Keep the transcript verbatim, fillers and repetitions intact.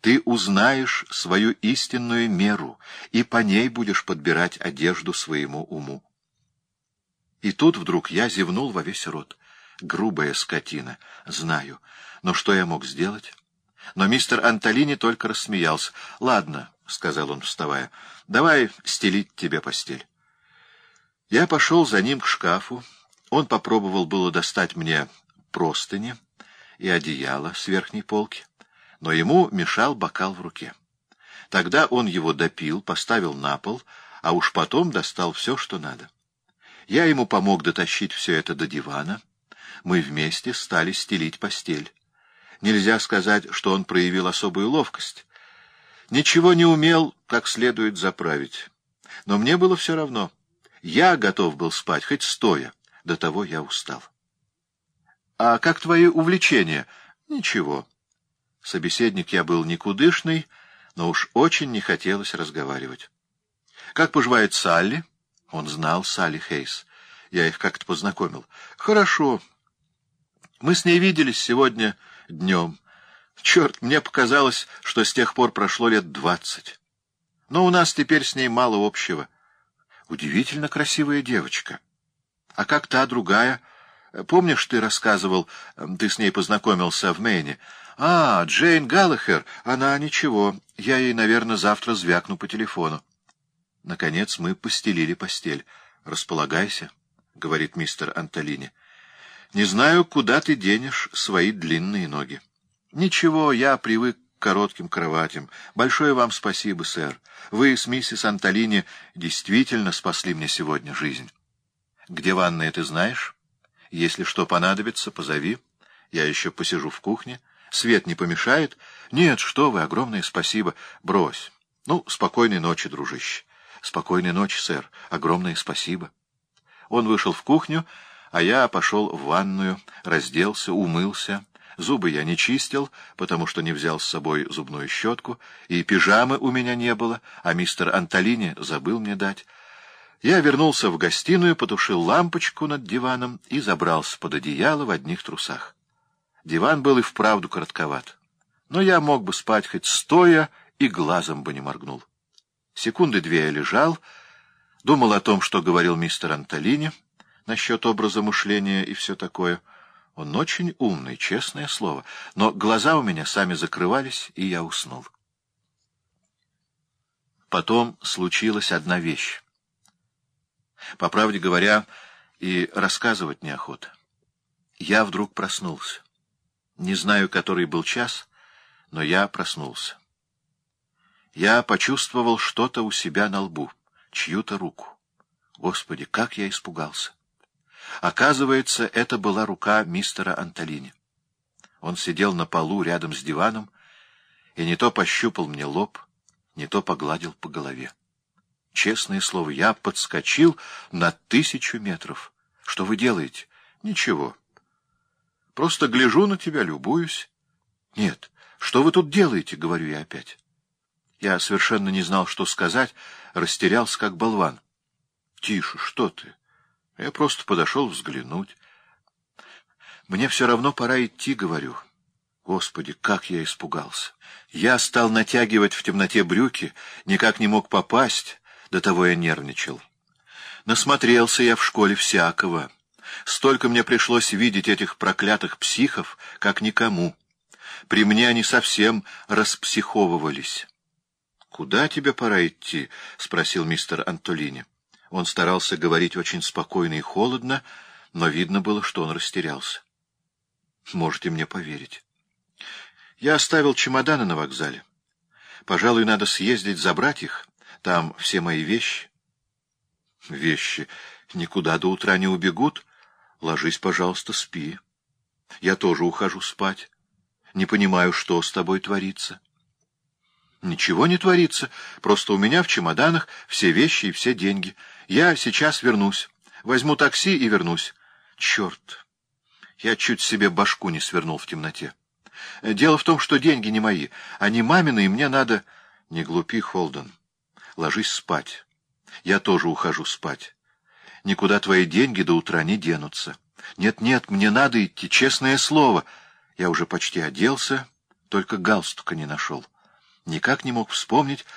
ты узнаешь свою истинную меру, и по ней будешь подбирать одежду своему уму. И тут вдруг я зевнул во весь рот. Грубая скотина, знаю. Но что я мог сделать? Но мистер Антолини только рассмеялся. — Ладно, — сказал он, вставая, — давай стелить тебе постель. Я пошел за ним к шкафу. Он попробовал было достать мне простыни и одеяло с верхней полки, но ему мешал бокал в руке. Тогда он его допил, поставил на пол, а уж потом достал все, что надо. Я ему помог дотащить все это до дивана. Мы вместе стали стелить постель. Нельзя сказать, что он проявил особую ловкость. Ничего не умел как следует заправить. Но мне было все равно. Я готов был спать, хоть стоя. До того я устал. — А как твои увлечения? — Ничего. Собеседник я был никудышный, но уж очень не хотелось разговаривать. — Как поживает Салли? Он знал Салли Хейс. Я их как-то познакомил. — Хорошо. Мы с ней виделись сегодня днем. Черт, мне показалось, что с тех пор прошло лет двадцать. Но у нас теперь с ней мало общего. Удивительно красивая девочка. А как та другая? Помнишь, ты рассказывал, ты с ней познакомился в Мэйне? А, Джейн Галлахер, она ничего. Я ей, наверное, завтра звякну по телефону. Наконец мы постелили постель. «Располагайся», — говорит мистер Антолини. «Не знаю, куда ты денешь свои длинные ноги». «Ничего, я привык к коротким кроватям. Большое вам спасибо, сэр. Вы с миссис Антолини действительно спасли мне сегодня жизнь». «Где ванная, ты знаешь? Если что понадобится, позови. Я еще посижу в кухне. Свет не помешает?» «Нет, что вы, огромное спасибо. Брось. Ну, спокойной ночи, дружище». «Спокойной ночи, сэр. Огромное спасибо». Он вышел в кухню, а я пошел в ванную, разделся, умылся. Зубы я не чистил, потому что не взял с собой зубную щетку, и пижамы у меня не было, а мистер Антолини забыл мне дать. Я вернулся в гостиную, потушил лампочку над диваном и забрался под одеяло в одних трусах. Диван был и вправду коротковат, но я мог бы спать хоть стоя и глазом бы не моргнул. Секунды две я лежал, думал о том, что говорил мистер Антолини насчет образа мышления и все такое. Он очень умный, честное слово, но глаза у меня сами закрывались, и я уснул. Потом случилась одна вещь. По правде говоря, и рассказывать неохота. Я вдруг проснулся. Не знаю, который был час, но я проснулся. Я почувствовал что-то у себя на лбу, чью-то руку. Господи, как я испугался! Оказывается, это была рука мистера Антолини. Он сидел на полу рядом с диваном и не то пощупал мне лоб, не то погладил по голове. Честное слово, я подскочил на тысячу метров. Что вы делаете? Ничего. Просто гляжу на тебя, любуюсь. Нет, что вы тут делаете, говорю я опять. Я совершенно не знал, что сказать, растерялся, как болван. Тише, что ты? Я просто подошел взглянуть. Мне все равно пора идти, говорю. Господи, как я испугался. Я стал натягивать в темноте брюки, никак не мог попасть, до того я нервничал. Насмотрелся я в школе всякого. Столько мне пришлось видеть этих проклятых психов, как никому. При мне они совсем распсиховывались. — Куда тебе пора идти? — спросил мистер Антолини. Он старался говорить очень спокойно и холодно, но видно было, что он растерялся. — Можете мне поверить. Я оставил чемоданы на вокзале. Пожалуй, надо съездить забрать их. Там все мои вещи. — Вещи никуда до утра не убегут. Ложись, пожалуйста, спи. Я тоже ухожу спать. Не понимаю, что с тобой творится. Ничего не творится, просто у меня в чемоданах все вещи и все деньги. Я сейчас вернусь. Возьму такси и вернусь. Черт! Я чуть себе башку не свернул в темноте. Дело в том, что деньги не мои. Они мамины, и мне надо... Не глупи, Холден. Ложись спать. Я тоже ухожу спать. Никуда твои деньги до утра не денутся. Нет-нет, мне надо идти, честное слово. Я уже почти оделся, только галстука не нашел. никак не мог вспомнить,